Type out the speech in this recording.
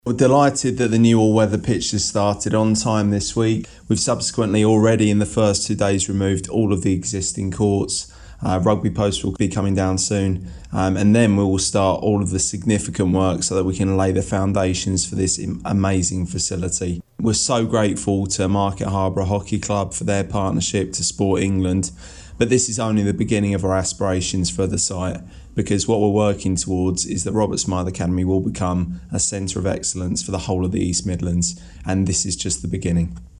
We're delighted that the new all-weather pitch has started on time this week. We've subsequently already in the first 2 days removed all of the existing courts. Rugby posts will be coming down soon, and then we will start all of the significant work so that we can lay the foundations for this amazing facility. We're so grateful to Market Harborough Hockey Club for their partnership to Sport England, but this is only the beginning of our aspirations for the site, because what we're working towards is that Robert Smythe Academy will become a centre of excellence for the whole of the East Midlands, and this is just the beginning.